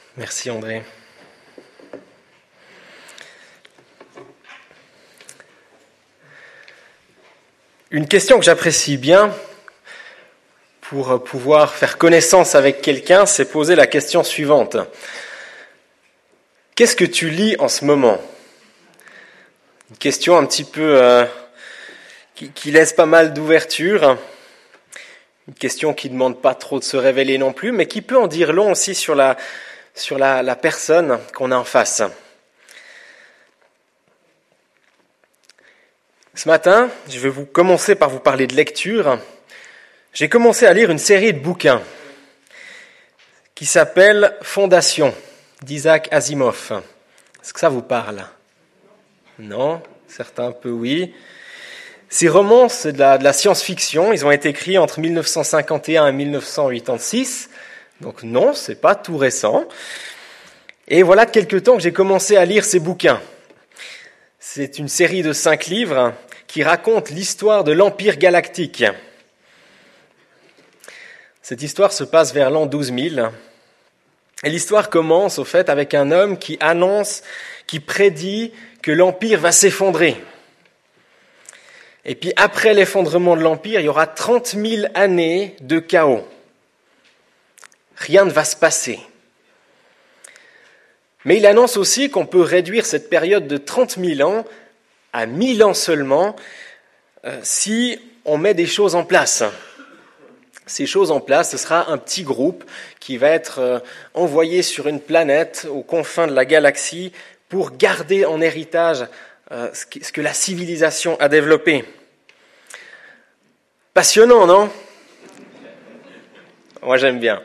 Merci André. Une question que j'apprécie bien pour pouvoir faire connaissance avec quelqu'un, c'est poser la question suivante. Qu'est-ce que tu lis en ce moment ? Une question un petit peu qui laisse pas mal d'ouverture. Une question qui ne demande pas trop de se révéler non plus, mais qui peut en dire long aussi sur la personne qu'on a en face. Ce matin, je vais commencer par vous parler de lecture. J'ai commencé à lire une série de bouquins qui s'appelle Fondation d'Isaac Asimov. Est-ce que ça vous parle ? Non ? Certains un peu oui. Ces romans, c'est de la science-fiction. Ils ont été écrits entre 1951 et 1986. Donc non, c'est pas tout récent. Et voilà quelque temps que j'ai commencé à lire ces bouquins. C'est une série de 5 livres qui raconte l'histoire de l'Empire galactique. Cette histoire se passe vers l'an 12000. Et l'histoire commence au fait avec un homme qui annonce, qui prédit que l'Empire va s'effondrer. Et puis après l'effondrement de l'Empire, il y aura 30 000 années de chaos. Rien ne va se passer. Mais il annonce aussi qu'on peut réduire cette période de 30 000 ans à 1000 ans seulement si on met des choses en place. Ces choses en place, ce sera un petit groupe qui va être envoyé sur une planète aux confins de la galaxie pour garder en héritage ce que la civilisation a développé. Passionnant, non ? Moi, j'aime bien.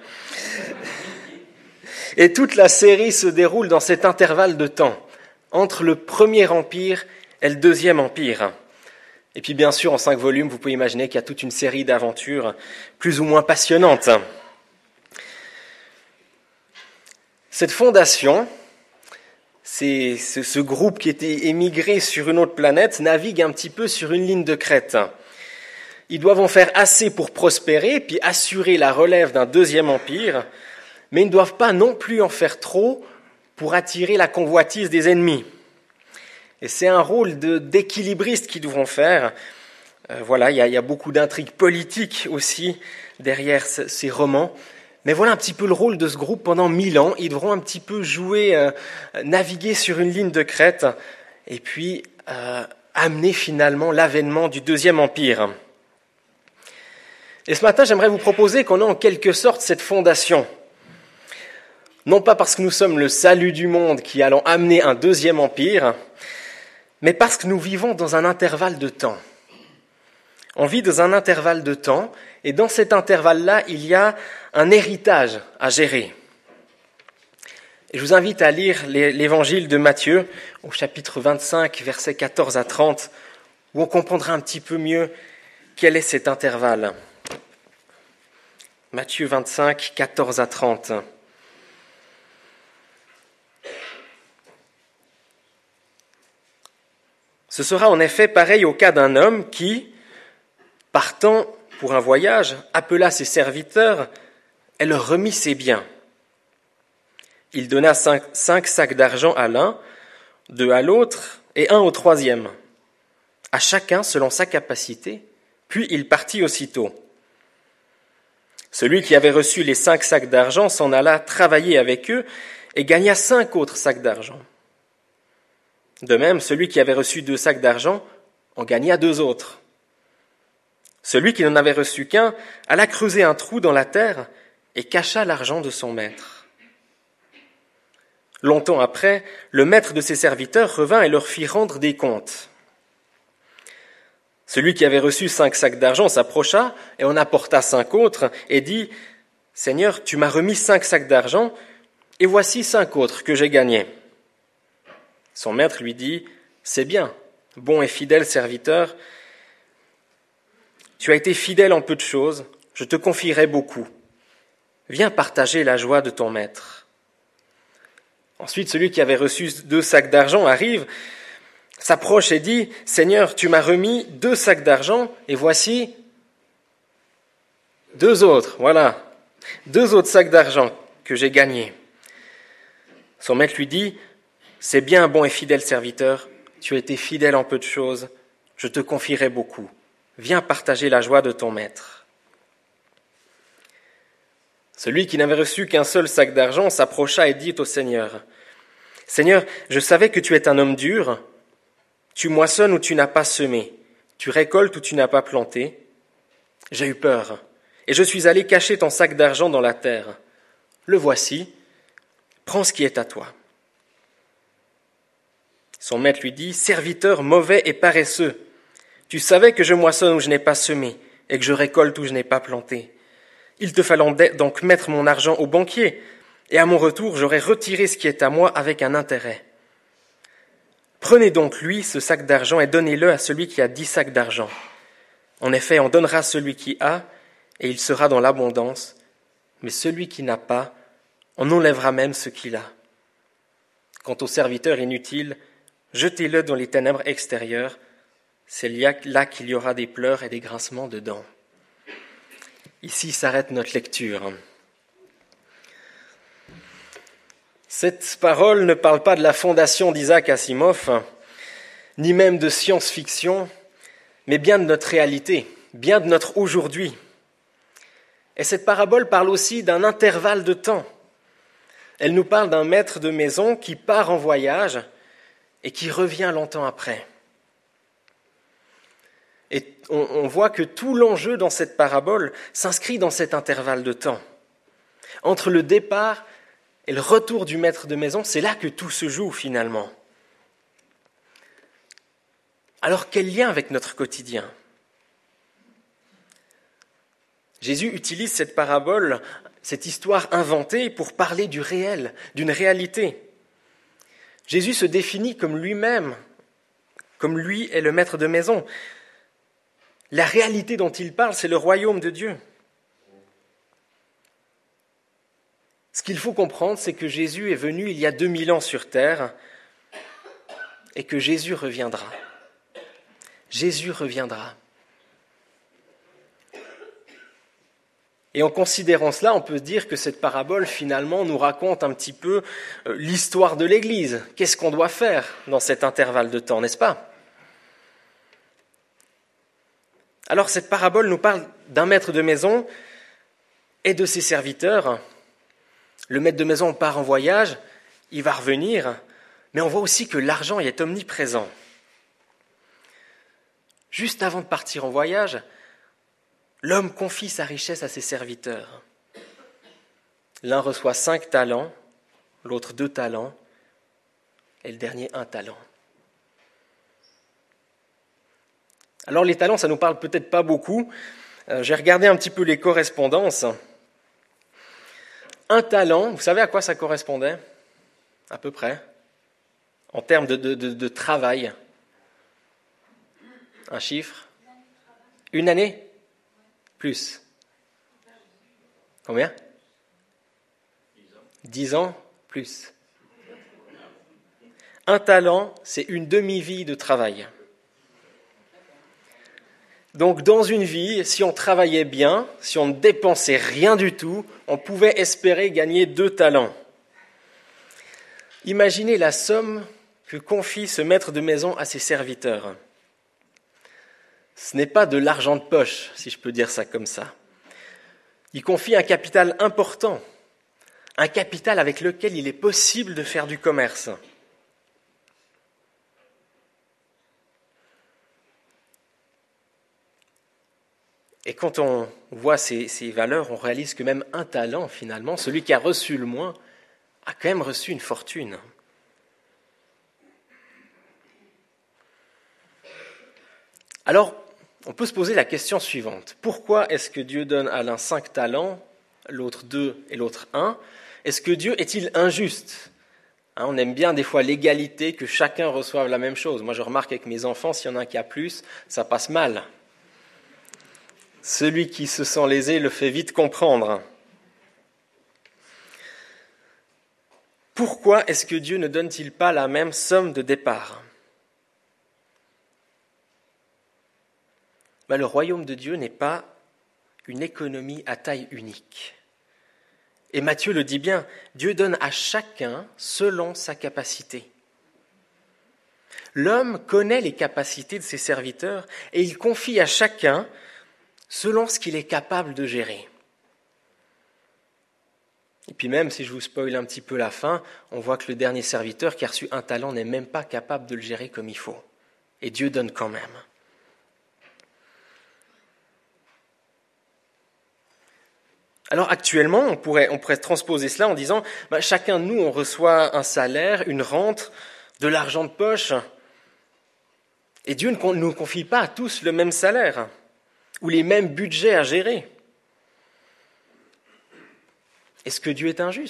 Et toute la série se déroule dans cet intervalle de temps, entre le premier empire et le deuxième empire. Et puis bien sûr, en 5 volumes, vous pouvez imaginer qu'il y a toute une série d'aventures plus ou moins passionnantes. Cette fondation, c'est ce groupe qui était émigré sur une autre planète, navigue un petit peu sur une ligne de crête. Ils doivent en faire assez pour prospérer, puis assurer la relève d'un deuxième empire, mais ils ne doivent pas non plus en faire trop pour attirer la convoitise des ennemis. Et c'est un rôle d'équilibriste qu'ils devront faire. Il y a beaucoup d'intrigues politiques aussi derrière ces romans. Mais voilà un petit peu le rôle de ce groupe pendant 1000 ans. Ils devront un petit peu jouer, naviguer sur une ligne de crête et puis amener finalement l'avènement du deuxième empire. Et ce matin, j'aimerais vous proposer qu'on ait en quelque sorte cette fondation. Non pas parce que nous sommes le salut du monde qui allons amener un deuxième empire, mais parce que nous vivons dans un intervalle de temps. On vit dans un intervalle de temps, et dans cet intervalle-là, il y a un héritage à gérer. Et je vous invite à lire l'évangile de Matthieu, au chapitre 25, versets 14 à 30, où on comprendra un petit peu mieux quel est cet intervalle. Matthieu 25, 14 à 30. Ce sera en effet pareil au cas d'un homme qui, partant pour un voyage, appela ses serviteurs et leur remit ses biens. Il donna 5 sacs d'argent à l'un, 2 à l'autre et 1 au troisième, à chacun selon sa capacité, puis il partit aussitôt. Celui qui avait reçu les 5 sacs d'argent s'en alla travailler avec eux et gagna 5 autres sacs d'argent. De même, celui qui avait reçu 2 sacs d'argent en gagna 2 autres. Celui qui n'en avait reçu qu'un alla creuser un trou dans la terre et cacha l'argent de son maître. Longtemps après, le maître de ses serviteurs revint et leur fit rendre des comptes. Celui qui avait reçu 5 sacs d'argent s'approcha et en apporta 5 autres et dit « Seigneur, tu m'as remis 5 sacs d'argent et voici 5 autres que j'ai gagnés. » Son maître lui dit « C'est bien, bon et fidèle serviteur. Tu as été fidèle en peu de choses, je te confierai beaucoup. Viens partager la joie de ton maître. » Ensuite, celui qui avait reçu 2 sacs d'argent arrive, s'approche et dit « Seigneur, tu m'as remis 2 sacs d'argent et voici 2 autres, voilà, 2 autres sacs d'argent que j'ai gagnés. » Son maître lui dit, « C'est bien, bon et fidèle serviteur, tu as été fidèle en peu de choses, je te confierai beaucoup. Viens partager la joie de ton maître. » Celui qui n'avait reçu qu'un seul sac d'argent s'approcha et dit au Seigneur, « Seigneur, je savais que tu es un homme dur, tu moissonnes où tu n'as pas semé, tu récoltes où tu n'as pas planté. J'ai eu peur, et je suis allé cacher ton sac d'argent dans la terre. Le voici, prends ce qui est à toi. » Son maître lui dit, « Serviteur mauvais et paresseux, tu savais que je moissonne où je n'ai pas semé, et que je récolte où je n'ai pas planté. Il te fallait donc mettre mon argent au banquier, et à mon retour, j'aurais retiré ce qui est à moi avec un intérêt. Prenez donc, lui, ce sac d'argent et donnez-le à celui qui a 10 sacs d'argent. En effet, on donnera à celui qui a, et il sera dans l'abondance, mais celui qui n'a pas, on enlèvera même ce qu'il a. Quant au serviteur inutile, jetez-le dans les ténèbres extérieures, c'est là qu'il y aura des pleurs et des grincements de dents. » Ici s'arrête notre lecture. Cette parole ne parle pas de la fondation d'Isaac Asimov, ni même de science-fiction, mais bien de notre réalité, bien de notre aujourd'hui. Et cette parabole parle aussi d'un intervalle de temps. Elle nous parle d'un maître de maison qui part en voyage et qui revient longtemps après. Et on voit que tout l'enjeu dans cette parabole s'inscrit dans cet intervalle de temps. Entre le départ et le retour du maître de maison, c'est là que tout se joue finalement. Alors quel lien avec notre quotidien ? Jésus utilise cette parabole, cette histoire inventée pour parler du réel, d'une réalité. Jésus se définit comme lui-même, comme lui est le maître de maison. La réalité dont il parle, c'est le royaume de Dieu. Ce qu'il faut comprendre, c'est que Jésus est venu il y a 2000 ans sur terre et que Jésus reviendra. Jésus reviendra. Et en considérant cela, on peut se dire que cette parabole, finalement, nous raconte un petit peu l'histoire de l'Église. Qu'est-ce qu'on doit faire dans cet intervalle de temps, n'est-ce pas ? Alors, cette parabole nous parle d'un maître de maison et de ses serviteurs. Le maître de maison part en voyage, il va revenir, mais on voit aussi que l'argent y est omniprésent. Juste avant de partir en voyage, l'homme confie sa richesse à ses serviteurs. L'un reçoit 5 talents, l'autre 2 talents, et le dernier 1 talent. Alors les talents, ça nous parle peut-être pas beaucoup. J'ai regardé un petit peu les correspondances. 1 talent, vous savez à quoi ça correspondait ? À peu près. En termes de travail. Un chiffre ? 1 année ? Plus. Combien ? 10 ans ? Plus. 1 talent, c'est une demi-vie de travail. Donc dans une vie, si on travaillait bien, si on ne dépensait rien du tout, on pouvait espérer gagner 2 talents. Imaginez la somme que confie ce maître de maison à ses serviteurs. Ce n'est pas de l'argent de poche, si je peux dire ça comme ça. Il confie un capital important, un capital avec lequel il est possible de faire du commerce. Et quand on voit ces valeurs, on réalise que même 1 talent, finalement, celui qui a reçu le moins, a quand même reçu une fortune. Alors, on peut se poser la question suivante. Pourquoi est-ce que Dieu donne à l'un 5 talents, l'autre 2 et l'autre 1 ? Est-ce que Dieu est-il injuste ? On aime bien des fois l'égalité, que chacun reçoive la même chose. Moi, je remarque avec mes enfants, s'il y en a un qui a plus, ça passe mal. Celui qui se sent lésé le fait vite comprendre. Pourquoi est-ce que Dieu ne donne-t-il pas la même somme de départ ? Le royaume de Dieu n'est pas une économie à taille unique. Et Matthieu le dit bien, Dieu donne à chacun selon sa capacité. L'homme connaît les capacités de ses serviteurs et il confie à chacun selon ce qu'il est capable de gérer. Et puis même, si je vous spoil un petit peu la fin, on voit que le dernier serviteur qui a reçu un talent n'est même pas capable de le gérer comme il faut. Et Dieu donne quand même. Alors actuellement, on pourrait transposer cela en disant, chacun de nous, on reçoit un salaire, une rente, de l'argent de poche. Et Dieu ne nous confie pas à tous le même salaire ou les mêmes budgets à gérer. Est-ce que Dieu est injuste ?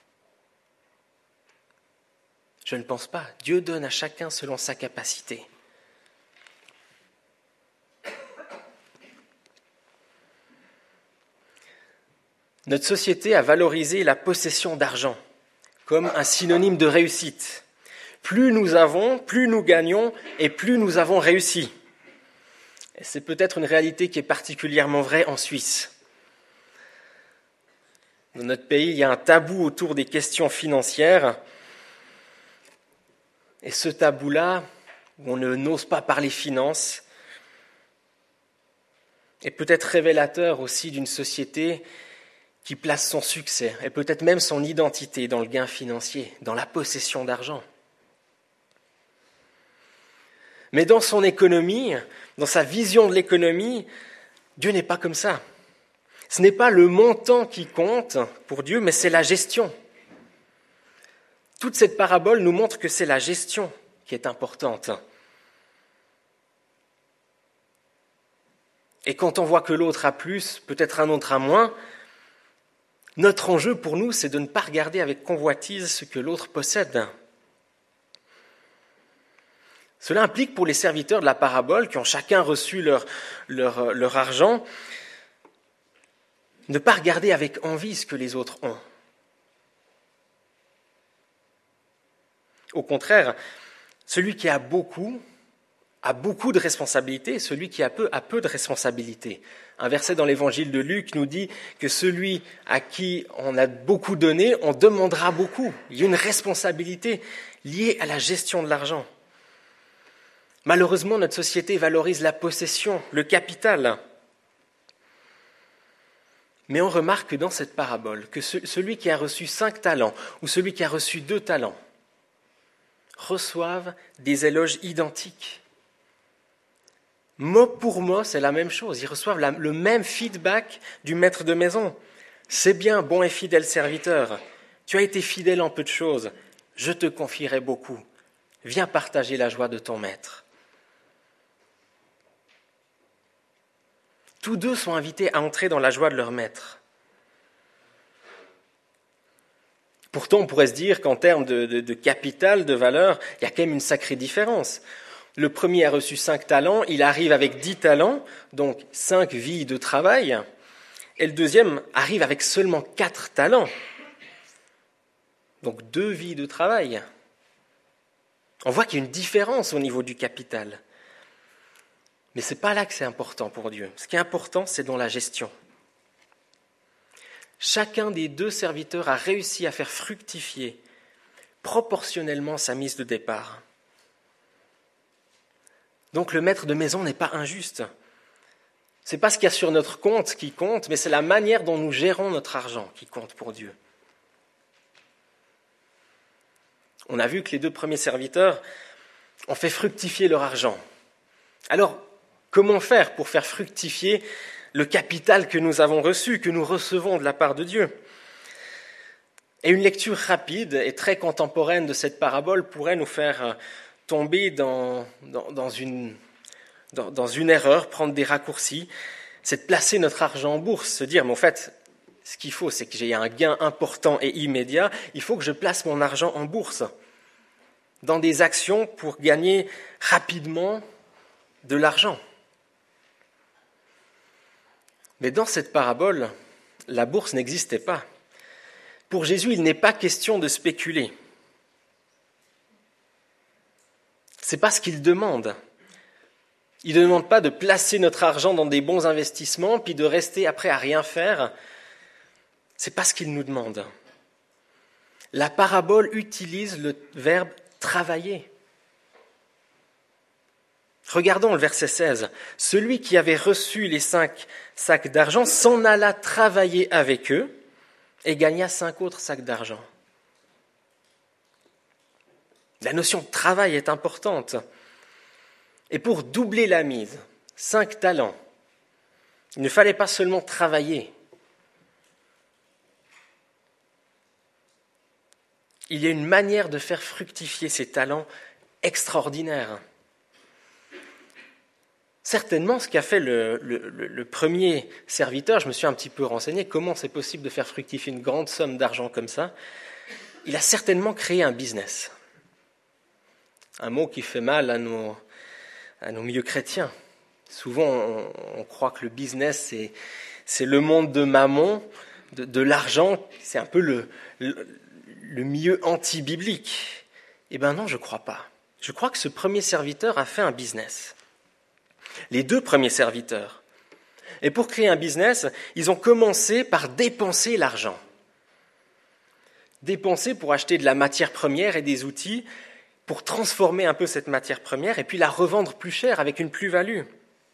Je ne pense pas. Dieu donne à chacun selon sa capacité. Notre société a valorisé la possession d'argent comme un synonyme de réussite. Plus nous avons, plus nous gagnons et plus nous avons réussi. Et c'est peut-être une réalité qui est particulièrement vraie en Suisse. Dans notre pays, il y a un tabou autour des questions financières. Et ce tabou-là, où on n'ose pas parler finances, est peut-être révélateur aussi d'une société qui place son succès et peut-être même son identité dans le gain financier, dans la possession d'argent. Mais dans son économie, dans sa vision de l'économie, Dieu n'est pas comme ça. Ce n'est pas le montant qui compte pour Dieu, mais c'est la gestion. Toute cette parabole nous montre que c'est la gestion qui est importante. Et quand on voit que l'autre a plus, peut-être un autre a moins, notre enjeu pour nous, c'est de ne pas regarder avec convoitise ce que l'autre possède. Cela implique pour les serviteurs de la parabole, qui ont chacun reçu leur argent, ne pas regarder avec envie ce que les autres ont. Au contraire, celui qui a beaucoup de responsabilités, celui qui a peu de responsabilités. Un verset dans l'évangile de Luc nous dit que celui à qui on a beaucoup donné, on demandera beaucoup. Il y a une responsabilité liée à la gestion de l'argent. Malheureusement, notre société valorise la possession, le capital. Mais on remarque dans cette parabole que celui qui a reçu 5 talents ou celui qui a reçu 2 talents reçoivent des éloges identiques. Mot pour mot, c'est la même chose. Ils reçoivent le même feedback du maître de maison. C'est bien, bon et fidèle serviteur. Tu as été fidèle en peu de choses. Je te confierai beaucoup. Viens partager la joie de ton maître. Tous deux sont invités à entrer dans la joie de leur maître. Pourtant, on pourrait se dire qu'en termes de capital, de valeur, il y a quand même une sacrée différence. Le premier a reçu 5 talents, il arrive avec 10 talents, donc 5 vies de travail. Et le deuxième arrive avec seulement 4 talents, donc 2 vies de travail. On voit qu'il y a une différence au niveau du capital. Mais ce n'est pas là que c'est important pour Dieu. Ce qui est important, c'est dans la gestion. Chacun des 2 serviteurs a réussi à faire fructifier proportionnellement sa mise de départ. Donc le maître de maison n'est pas injuste. Ce n'est pas ce qu'il y a sur notre compte qui compte, mais c'est la manière dont nous gérons notre argent qui compte pour Dieu. On a vu que les 2 premiers serviteurs ont fait fructifier leur argent. Alors, comment faire pour faire fructifier le capital que nous avons reçu, que nous recevons de la part de Dieu ? Et une lecture rapide et très contemporaine de cette parabole pourrait nous faire tomber dans une erreur, prendre des raccourcis, c'est de placer notre argent en bourse, se dire, mais en fait, ce qu'il faut, c'est que j'ai un gain important et immédiat, il faut que je place mon argent en bourse, dans des actions pour gagner rapidement de l'argent. Mais dans cette parabole, la bourse n'existait pas. Pour Jésus, il n'est pas question de spéculer. Ce n'est pas ce qu'il demande. Il ne demande pas de placer notre argent dans des bons investissements, puis de rester après à rien faire. C'est pas ce qu'il nous demande. La parabole utilise le verbe travailler. Regardons le verset 16. Celui qui avait reçu les 5 sacs d'argent s'en alla travailler avec eux et gagna 5 autres sacs d'argent. La notion de travail est importante. Et pour doubler la mise, 5 talents, il ne fallait pas seulement travailler. Il y a une manière de faire fructifier ces talents extraordinaires. Certainement, ce qu'a fait le premier serviteur, je me suis un petit peu renseigné, comment c'est possible de faire fructifier une grande somme d'argent comme ça. Il a certainement créé un business. Un mot qui fait mal à nos milieux chrétiens. Souvent, on croit que le business, c'est le monde de Mammon, de l'argent, c'est un peu le milieu anti-biblique. Eh bien non, je ne crois pas. Je crois que ce premier serviteur a fait un business. Les 2 premiers serviteurs. Et pour créer un business, ils ont commencé par dépenser l'argent. Dépenser pour acheter de la matière première et des outils, pour transformer un peu cette matière première et puis la revendre plus cher avec une plus-value.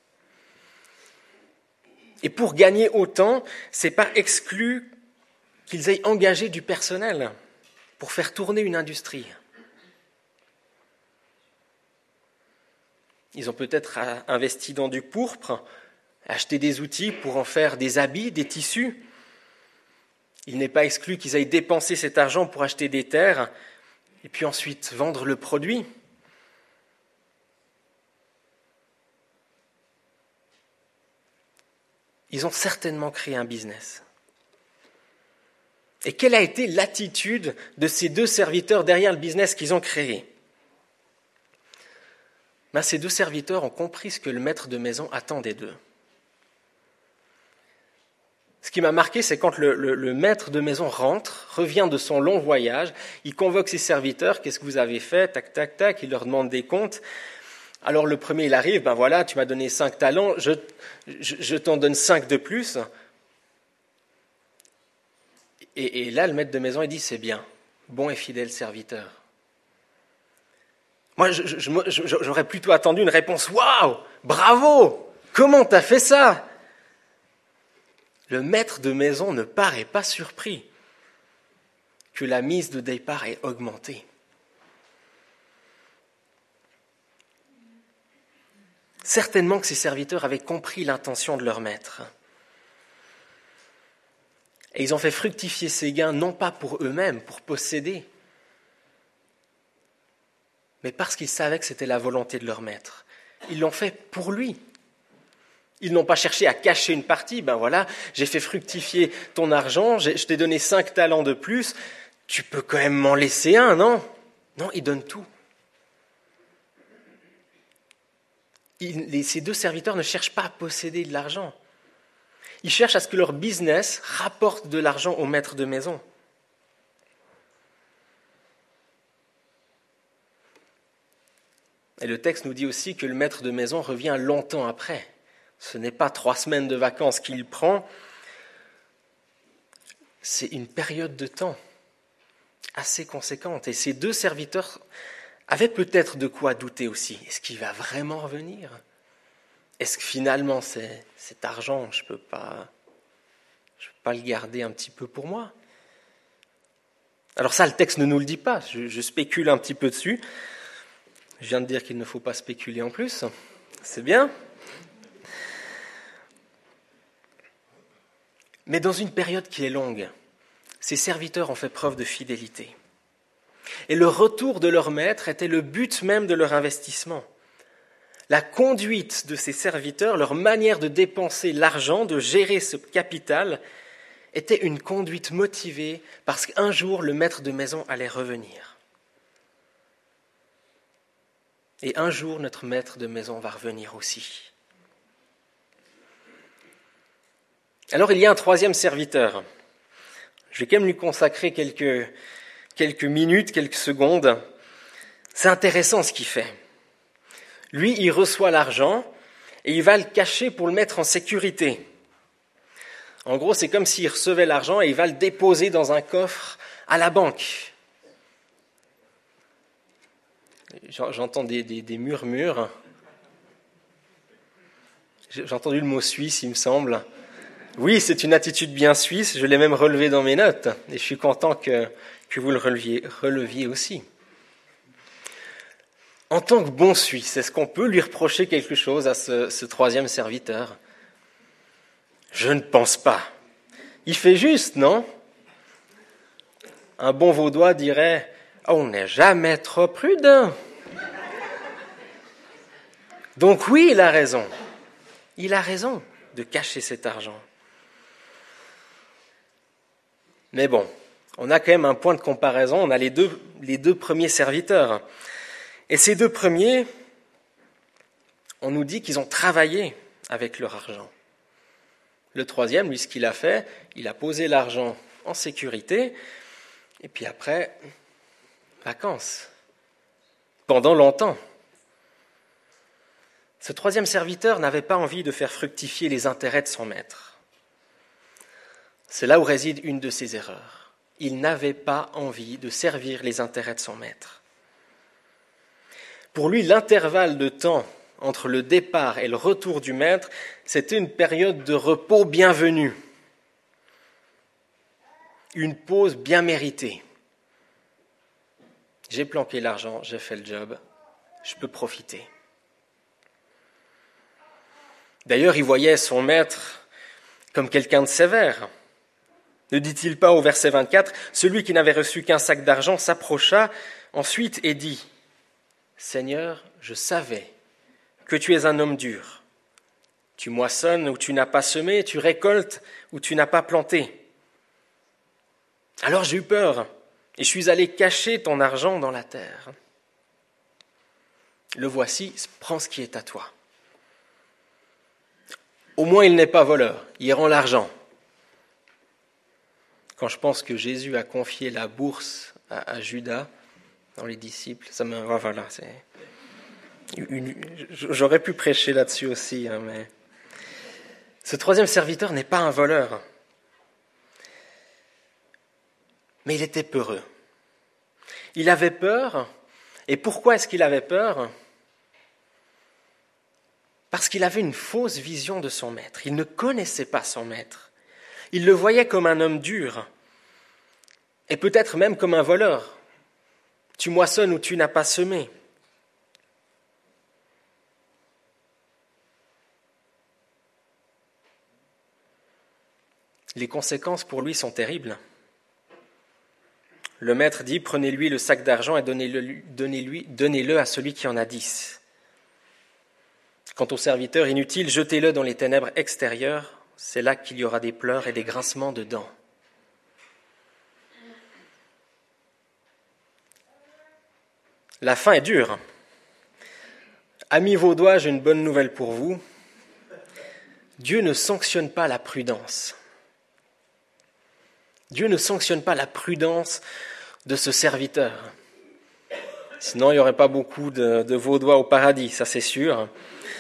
Et pour gagner autant, ce n'est pas exclu qu'ils aient engagé du personnel pour faire tourner une industrie. Ils ont peut-être investi dans du pourpre, acheté des outils pour en faire des habits, des tissus. Il n'est pas exclu qu'ils aient dépensé cet argent pour acheter des terres et puis ensuite vendre le produit. Ils ont certainement créé un business. Et quelle a été l'attitude de ces 2 serviteurs derrière le business qu'ils ont créé ? Ces 2 serviteurs ont compris ce que le maître de maison attendait d'eux. Ce qui m'a marqué, c'est quand le maître de maison rentre, revient de son long voyage, il convoque ses serviteurs, qu'est-ce que vous avez fait, tac, tac, tac, il leur demande des comptes. Alors le premier, il arrive, ben voilà, tu m'as donné 5 talents, je t'en donne 5 de plus. Et là, le maître de maison, il dit, c'est bien, bon et fidèle serviteur. Moi, j'aurais plutôt attendu une réponse, waouh, bravo, comment t'as fait ça ? Le maître de maison ne paraît pas surpris que la mise de départ ait augmenté. Certainement que ces serviteurs avaient compris l'intention de leur maître. Et ils ont fait fructifier ces gains, non pas pour eux-mêmes, pour posséder, mais parce qu'ils savaient que c'était la volonté de leur maître. Ils l'ont fait pour lui. Ils n'ont pas cherché à cacher une partie. Ben voilà, j'ai fait fructifier ton argent, je t'ai donné 5 talents de plus, tu peux quand même m'en laisser un, non ? Non, ils donnent tout. Ces 2 serviteurs ne cherchent pas à posséder de l'argent. Ils cherchent à ce que leur business rapporte de l'argent au maître de maison. Et le texte nous dit aussi que le maître de maison revient longtemps après. Ce n'est pas 3 semaines de vacances qu'il prend, c'est une période de temps assez conséquente. Et ces 2 serviteurs avaient peut-être de quoi douter aussi. Est-ce qu'il va vraiment revenir ? Est-ce que finalement cet argent, je peux pas le garder un petit peu pour moi ? Alors ça, le texte ne nous le dit pas, je spécule un petit peu dessus. Je viens de dire qu'il ne faut pas spéculer en plus, c'est bien. Mais dans une période qui est longue, ces serviteurs ont fait preuve de fidélité. Et le retour de leur maître était le but même de leur investissement. La conduite de ces serviteurs, leur manière de dépenser l'argent, de gérer ce capital, était une conduite motivée parce qu'un jour le maître de maison allait revenir. Et un jour, notre maître de maison va revenir aussi. Alors, il y a un 3e serviteur. Je vais quand même lui consacrer quelques minutes, quelques secondes. C'est intéressant ce qu'il fait. Lui, il reçoit l'argent et il va le cacher pour le mettre en sécurité. En gros, c'est comme s'il recevait l'argent et il va le déposer dans un coffre à la banque. J'entends des murmures. J'ai entendu le mot suisse, il me semble. Oui, c'est une attitude bien suisse, je l'ai même relevé dans mes notes, et je suis content que vous le releviez aussi. En tant que bon Suisse, est-ce qu'on peut lui reprocher quelque chose à ce troisième serviteur ? Je ne pense pas. Il fait juste, non ? Un bon Vaudois dirait « On n'est jamais trop prudent ». Donc oui, il a raison. Il a raison de cacher cet argent. Mais bon, on a quand même un point de comparaison. On a les deux premiers serviteurs. Et ces deux premiers, on nous dit qu'ils ont travaillé avec leur argent. Le troisième, lui, ce qu'il a fait, il a posé l'argent en sécurité, et puis après, vacances, pendant longtemps. Ce troisième serviteur n'avait pas envie de faire fructifier les intérêts de son maître. C'est là où réside une de ses erreurs. Il n'avait pas envie de servir les intérêts de son maître. Pour lui, l'intervalle de temps entre le départ et le retour du maître, c'était une période de repos bienvenue, une pause bien méritée. J'ai planqué l'argent, j'ai fait le job, je peux profiter. D'ailleurs, il voyait son maître comme quelqu'un de sévère. Ne dit-il pas au verset 24, « Celui qui n'avait reçu qu'un sac d'argent s'approcha ensuite et dit, « Seigneur, je savais que tu es un homme dur. Tu moissonnes où tu n'as pas semé, tu récoltes où tu n'as pas planté. Alors j'ai eu peur et je suis allé cacher ton argent dans la terre. Le voici, prends ce qui est à toi. » Au moins il n'est pas voleur, il rend l'argent. Quand je pense que Jésus a confié la bourse à Judas dans les disciples, ça me voilà, j'aurais pu prêcher là-dessus aussi, mais ce troisième serviteur n'est pas un voleur, mais il était peureux. Il avait peur, et pourquoi est-ce qu'il avait peur ? Parce qu'il avait une fausse vision de son maître. Il ne connaissait pas son maître. Il le voyait comme un homme dur, et peut-être même comme un voleur. Tu moissonnes où tu n'as pas semé. Les conséquences pour lui sont terribles. Le maître dit, prenez-lui le sac d'argent et donnez-le à celui qui en a 10. Quant au serviteur inutile, jetez-le dans les ténèbres extérieures, c'est là qu'il y aura des pleurs et des grincements de dents. La fin est dure. Amis vaudois, j'ai une bonne nouvelle pour vous. Dieu ne sanctionne pas la prudence. Dieu ne sanctionne pas la prudence de ce serviteur. Sinon, il n'y aurait pas beaucoup de Vaudois au paradis, ça c'est sûr.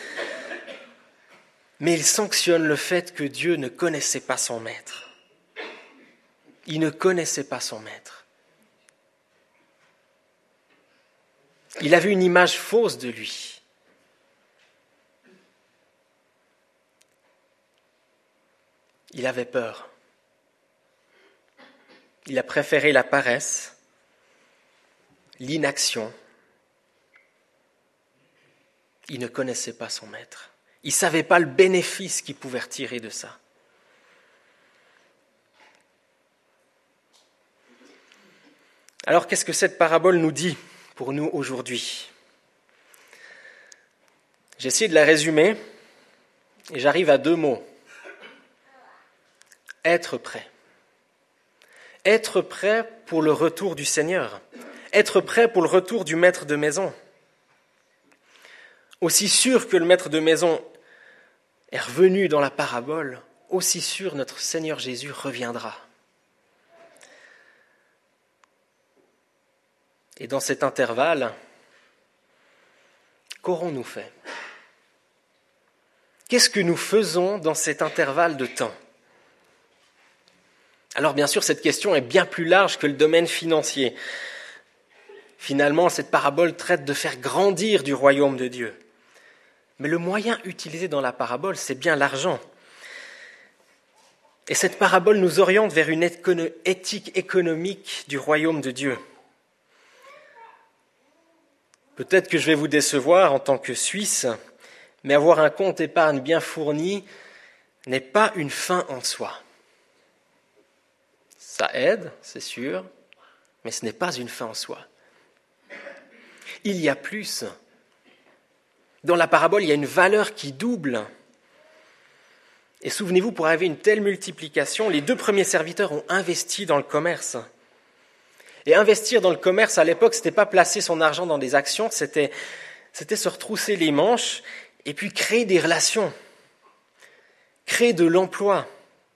Mais il sanctionne le fait que Dieu ne connaissait pas son maître. Il ne connaissait pas son maître. Il avait une image fausse de lui. Il avait peur. Il a préféré la paresse, l'inaction. Il ne connaissait pas son maître. Il ne savait pas le bénéfice qu'il pouvait retirer de ça. Alors, qu'est-ce que cette parabole nous dit pour nous aujourd'hui ? J'ai essayé de la résumer et j'arrive à 2 mots. Être prêt. Être prêt pour le retour du Seigneur. Être prêt pour le retour du maître de maison. Aussi sûr que le maître de maison est revenu dans la parabole, aussi sûr notre Seigneur Jésus reviendra. Et dans cet intervalle, qu'aurons-nous fait ? Qu'est-ce que nous faisons dans cet intervalle de temps ? Alors bien sûr, cette question est bien plus large que le domaine financier. Finalement, cette parabole traite de faire grandir du royaume de Dieu. Mais le moyen utilisé dans la parabole, c'est bien l'argent. Et cette parabole nous oriente vers une éthique économique du royaume de Dieu. Peut-être que je vais vous décevoir en tant que Suisse, mais avoir un compte épargne bien fourni n'est pas une fin en soi. Ça aide, c'est sûr, mais ce n'est pas une fin en soi. Il y a plus. Dans la parabole, il y a une valeur qui double. Et souvenez-vous, pour arriver à une telle multiplication, les 2 premiers serviteurs ont investi dans le commerce. Et investir dans le commerce, à l'époque, ce n'était pas placer son argent dans des actions, c'était se retrousser les manches et puis créer des relations, créer de l'emploi,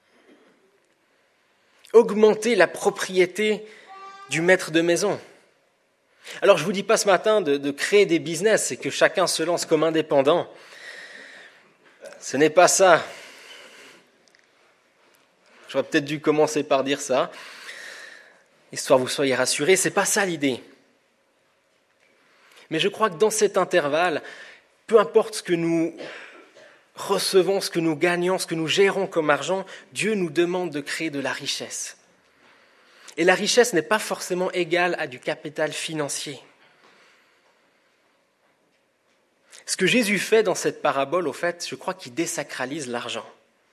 augmenter la propriété du maître de maison. Alors, je ne vous dis pas ce matin de créer des business et que chacun se lance comme indépendant. Ce n'est pas ça. J'aurais peut-être dû commencer par dire ça, histoire que vous soyez rassurés. Ce n'est pas ça l'idée. Mais je crois que dans cet intervalle, peu importe ce que nous recevons, ce que nous gagnons, ce que nous gérons comme argent, Dieu nous demande de créer de la richesse. Et la richesse n'est pas forcément égale à du capital financier. Ce que Jésus fait dans cette parabole, au fait, je crois qu'il désacralise l'argent.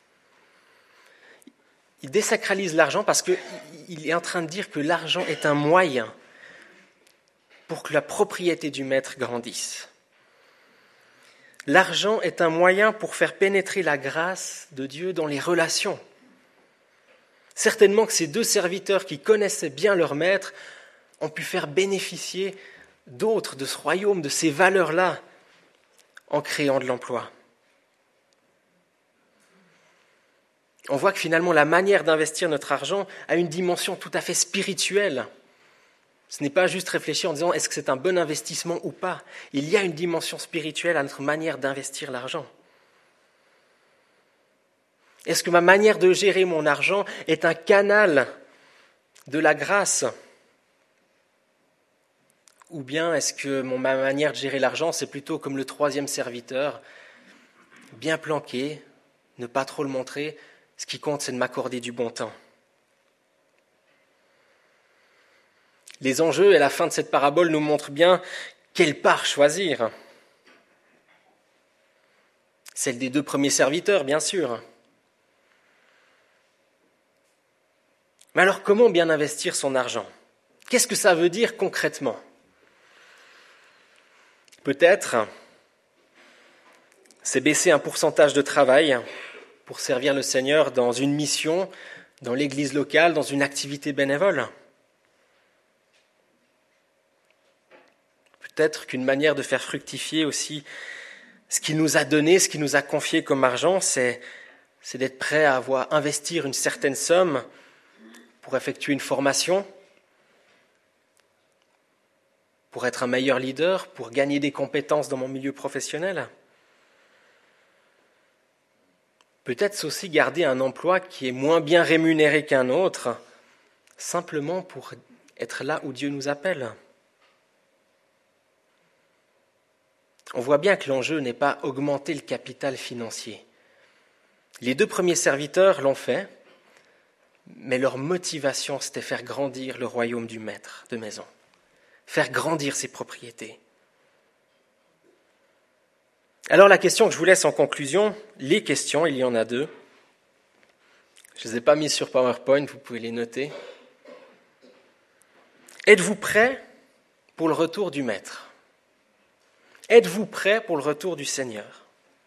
Il désacralise l'argent parce qu'il est en train de dire que l'argent est un moyen pour que la propriété du maître grandisse. L'argent est un moyen pour faire pénétrer la grâce de Dieu dans les relations. Certainement que ces 2 serviteurs qui connaissaient bien leur maître ont pu faire bénéficier d'autres de ce royaume, de ces valeurs-là, en créant de l'emploi. On voit que finalement la manière d'investir notre argent a une dimension tout à fait spirituelle. Ce n'est pas juste réfléchir en disant est-ce que c'est un bon investissement ou pas. Il y a une dimension spirituelle à notre manière d'investir l'argent. Est-ce que ma manière de gérer mon argent est un canal de la grâce? Ou bien est-ce que ma manière de gérer l'argent, c'est plutôt comme le 3e serviteur, bien planqué, ne pas trop le montrer, ce qui compte, c'est de m'accorder du bon temps. Les enjeux et la fin de cette parabole nous montrent bien quelle part choisir. Celle des 2 premiers serviteurs, bien sûr. Mais alors, comment bien investir son argent? Qu'est-ce que ça veut dire concrètement? Peut-être, c'est baisser un pourcentage de travail pour servir le Seigneur dans une mission, dans l'église locale, dans une activité bénévole. Peut-être qu'une manière de faire fructifier aussi ce qu'il nous a donné, ce qu'il nous a confié comme argent, c'est d'être prêt à investir une certaine somme pour effectuer une formation, pour être un meilleur leader, pour gagner des compétences dans mon milieu professionnel. Peut-être c'est aussi garder un emploi qui est moins bien rémunéré qu'un autre, simplement pour être là où Dieu nous appelle. On voit bien que l'enjeu n'est pas augmenter le capital financier. Les 2 premiers serviteurs l'ont fait, mais leur motivation, c'était faire grandir le royaume du maître de maison, faire grandir ses propriétés. Alors la question que je vous laisse en conclusion, les questions, il y en a 2. Je ne les ai pas mises sur PowerPoint, vous pouvez les noter. Êtes-vous prêt pour le retour du maître? Êtes-vous prêt pour le retour du Seigneur?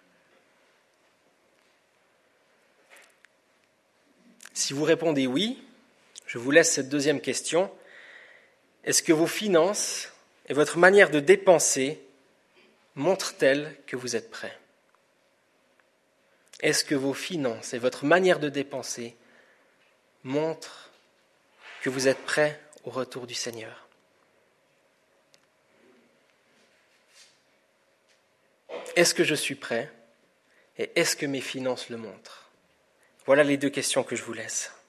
Si vous répondez oui, je vous laisse cette 2e question. Est-ce que vos finances et votre manière de dépenser montrent-elles que vous êtes prêt? Est-ce que vos finances et votre manière de dépenser montrent que vous êtes prêt au retour du Seigneur? Est-ce que je suis prêt? Et est-ce que mes finances le montrent? Voilà les 2 questions que je vous laisse.